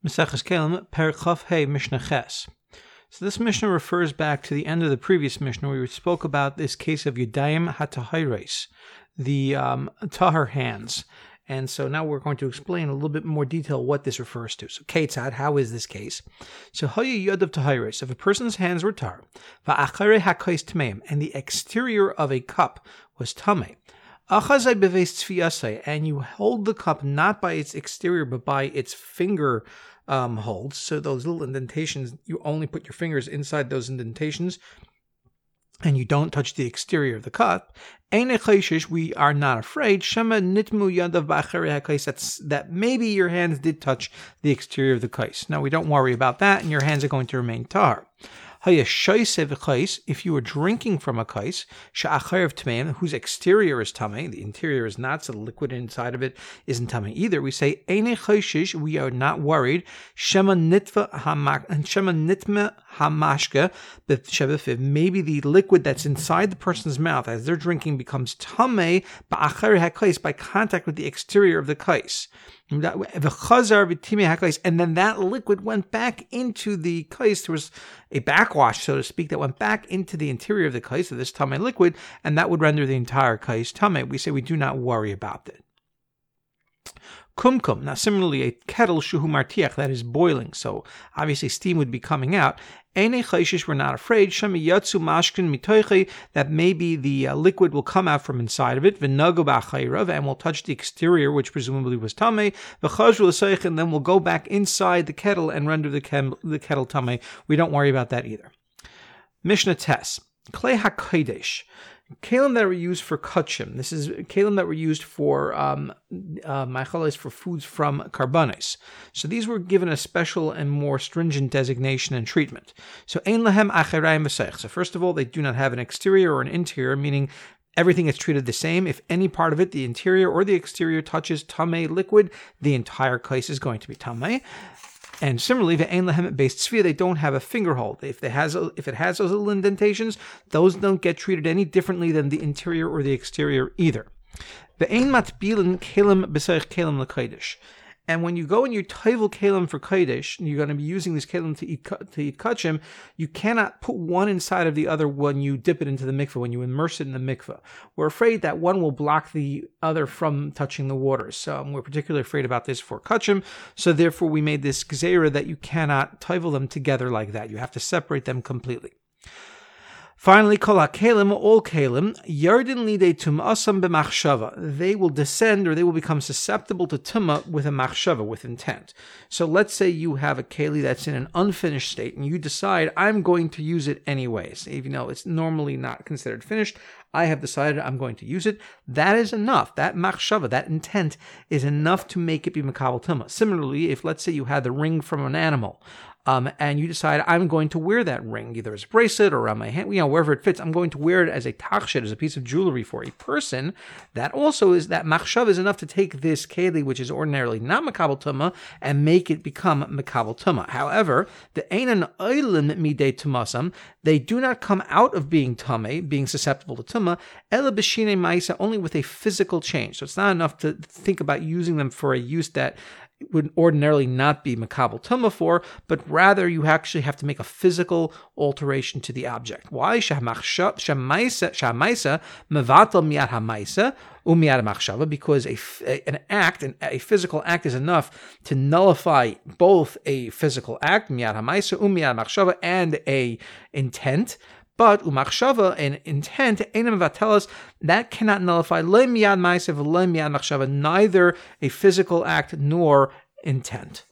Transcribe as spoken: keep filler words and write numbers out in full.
Maseches Kelim, Perek Chaf Hey, Mishnah Ches. So this Mishnah refers back to the end of the previous Mishnah where we spoke about this case of Yudayim HaTahiros, the um, Tahar hands. And so now we're going to explain a little bit more detail what this refers to. So Ketzad, how is this case? So Haya Yod of Tahiros, if a person's hands were Tahar, Va'acharei HaKais Tmeim, and the exterior of a cup was Tamei, and you hold the cup not by its exterior but by its finger um, holds. So those little indentations, you only put your fingers inside those indentations and you don't touch the exterior of the cup. We are not afraid that maybe your hands did touch the exterior of the kais. Now we don't worry about that, and your hands are going to remain tahar. If you were drinking from a kais, whose exterior is tamei, the interior is not, so the liquid inside of it isn't tamei either, we say, we are not worried, shema nitma hamashka, maybe the liquid that's inside the person's mouth as they're drinking becomes tamei by contact with the exterior of the kais. And then that liquid went back into the kais. There was a backwash, so to speak, that went back into the interior of the kais of this tamei liquid, and that would render the entire kais tamei. We say we do not worry about it. Kumkum. Now, similarly, a kettle shuhu martiach, that is boiling, so obviously steam would be coming out. We're not afraid that maybe the uh, liquid will come out from inside of it, and will touch the exterior, which presumably was tamei, and then will go back inside the kettle and render the, kem- the kettle tamei. We don't worry about that either. Mishnah Tes. Klei HaKodesh. Kalim that were used for kachim. This is kalim that were used for um, uh, machalos, for foods from karbanis. So these were given a special and more stringent designation and treatment. So ein lahem acherayim v'seich. So first of all, they do not have an exterior or an interior, meaning everything is treated the same. If any part of it, the interior or the exterior, touches tamei liquid, the entire kais is going to be tamei. And similarly, the ein lahem based sphere, they don't have a finger hold. If it has, if it has those little indentations, those don't get treated any differently than the interior or the exterior either. The ein matbilin kelim b'seich kelim l'kodesh. And when you go and you toivel kelim for kodesh, and you're going to be using this kelim to eat to eat kachim, you cannot put one inside of the other when you dip it into the mikveh, when you immerse it in the mikveh. We're afraid that one will block the other from touching the waters. So um, we're particularly afraid about this for kachim. So therefore, we made this gzeira that you cannot toivel them together like that. You have to separate them completely. Finally, kol ha-kelim, all kelim, yardin lidei tum'asam b'machshava. They will descend, or they will become susceptible to tumah with a machshava, with intent. So let's say you have a keli that's in an unfinished state, and you decide, I'm going to use it anyways. Even though it's normally not considered finished, I have decided I'm going to use it. That is enough. That machshava, that intent, is enough to make it be makabel tumah. Similarly, if let's say you had the ring from an animal, Um, and you decide, I'm going to wear that ring, either as a bracelet or around my hand, you know, wherever it fits. I'm going to wear it as a tachshed, as a piece of jewelry for a person. That also is, that machshav is enough to take this keli, which is ordinarily not makabel tumah, and make it become makabel tumah. However, the einan oilin midei tumasam, they do not come out of being tamei, being susceptible to tumah, ela b'shinei ma'isa, only with a physical change. So it's not enough to think about using them for a use that would ordinarily not be makabel tumah for, but rather you actually have to make a physical alteration to the object. Why? Shamaisa mevatel miyat hamaisa umiyat machshava, because a, an act, an, a physical act is enough to nullify both a physical act, miyat hamaisa umiyat machshava, and a intent. But umachshava, an intent, einam vatelas, that cannot nullify le miyad ma'asev le miyad machshava, neither a physical act nor intent.